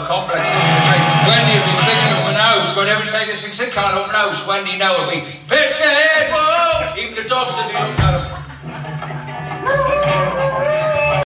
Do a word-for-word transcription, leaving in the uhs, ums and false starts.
complex in the place. Wendy will be singing in the house, but every time they thinks it can't open house, Wendy now will be, pitch the head, whoa! Even the dogs will be looking